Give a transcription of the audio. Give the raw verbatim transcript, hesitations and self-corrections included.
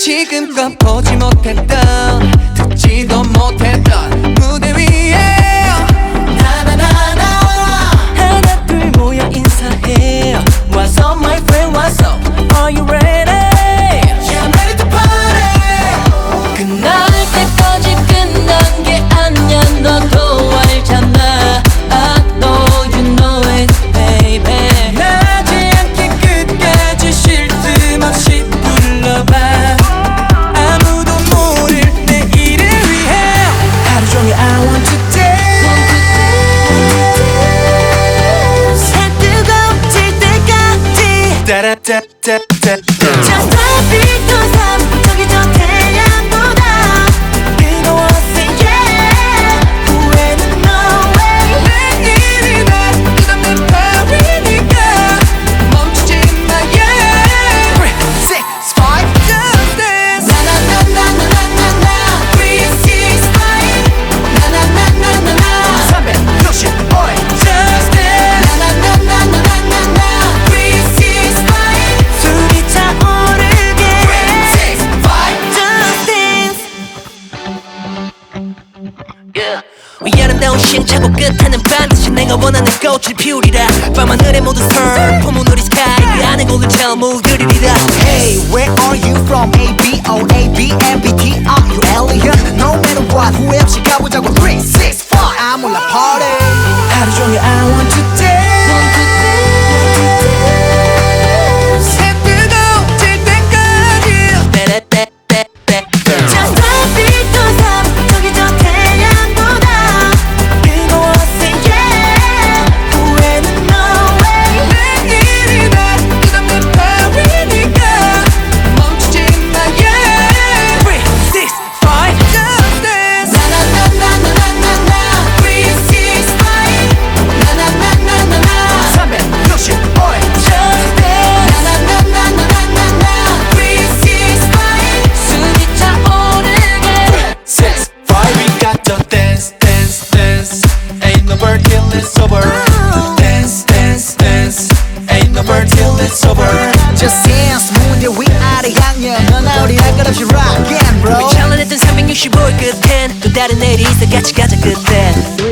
지금껏 보지 못했던 듣지도 못했던 무대 위에 나나나나 하나 둘 모여 인사해. What's up my friend what's up Are you ready? Yeah I'm ready to party. 끝날 때까지 끝난 게 아니야 너도 알잖아. I know you know it baby. 나지 않게 끝까지 쉴 틈 없이 불러봐. 아무도 모를 내일을 위해 하루 종일 I want to dance. 해 뜨거워질 때까지 따라따따따 Just stop it to stop. 저기 저 태양보다 뜨거워 say yeah. 후회는 no way. 내일이다 끝없는 밤이니까 멈추지 마 yeah. three, six, five, just dance. 나나나나나나나 three, six, five. 나나나나나나 삼백육십오 일 just dance. 나나나나나나나 three, six, five. 숨이 차오르게 three, six, five. just dance. Yeah. 위 아름다운 시행착오 끝에는 반드시 내가 원하는 꽃을 피우리라. 밤하늘에 모두 turn 푸문 우리 sky 그 안에 golden child 물들이리라. Hey, where are you from? A, B, O, A, B, M, B, T, are you alien? No matter what, 후회 없이 가보자고 three, six, five. I'm on the party. 하루 종일 I want to dance. 해 뜨거워질 때까지 따라따따따 Just stop it to stop. 저기 저 태양보다 뜨거워 say yeah. 후회는 no way. 내일이다 끝없는 밤이니까 멈추지 마 yeah. three, six, five, just dance. 나나나나나나나 three, six, five. 나나나나나나 삼백육십오 일 just dance. 나나나나나나나 three, six, five. 숨이 차오르게 six, five. We got to dance, dance, dance. Ain't no bird till it's over. Dance, dance, dance. Ain't no bird till it's over. Just dance, 무대 위아래 향연 너나 우리 할 것 없이 rock and roll. 찬란했던 삼백육십오 일 끝엔 또 다른 내일이 있어 같이 가자 그때.